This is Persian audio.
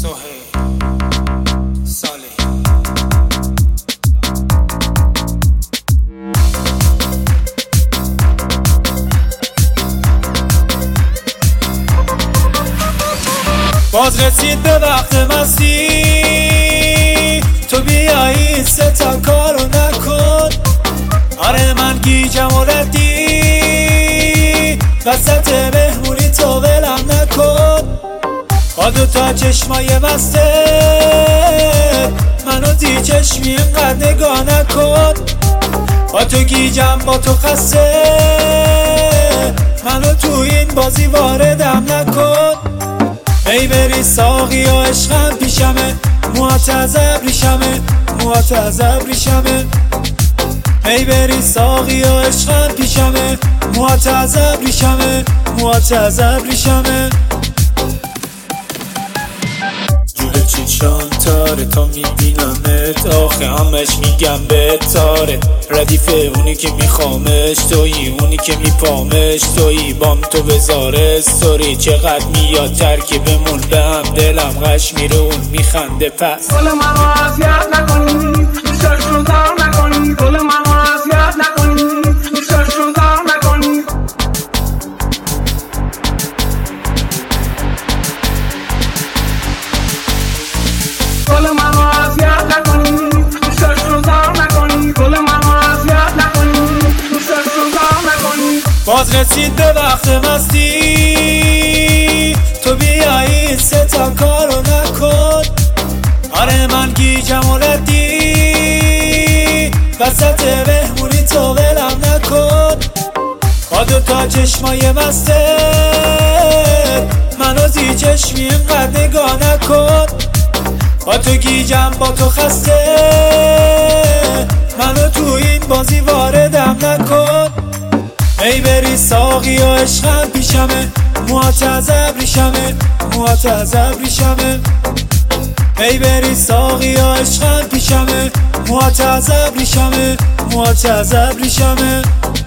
باز رسید به وقت مستی، تو بیایی ستا کارو نکن. آره من گیجم و ردی، وسط مهمونی تو ولم نکن. با دوتا چشمای مسته منو دی چشمی اینقدر نگاه نکن. با تو گیجم با تو خسته، منو تو این بازی واردم نکن. ای بری ساقی و عشقم پیشمه، موهات از ابریشمه، موهات از ابریشمه. ای بری ساقی و عشقم پیشمه، موهات از ابریشمه، موهات از ابریشمه. جلو چشام تاره تا میبینمت، آخه همش میگم به تاره. ردیف اونی که میخوامش تویی، اونی که میپامش تویی. بام تو بذار استوری، چقدر میاد ترکیبمون به هم. دلم غش میره اون میخنده پس. گل منو اذیت نکنی، دوستاش رو زار نکنی. گل منو اذیت نکنی، دوستاش رو زار نکنی. گل منو اذیت نکنی، دوستاش رو زار نکنی. گل منو اذیت نکنی، دوستاش رو زار نکنی. باز رسید به وقت مستی، تو بیایی ستا کارو نکن. آره من گیجم و ردی، وسط مهمونی تو ولم نکن. با دوتا چشمای مسته منو زی چشمی اینقدر نگاه نکن. با تو گیجم با تو خسته، منو تو این بازی واردم نکن. ای بری ساقی و عشقم پیشمه، موهات از ابریشمه، موهات از ابریشمه. ای بری ساقی و عشقم پیشمه، موهات از ابریشمه، موهات از ابریشمه.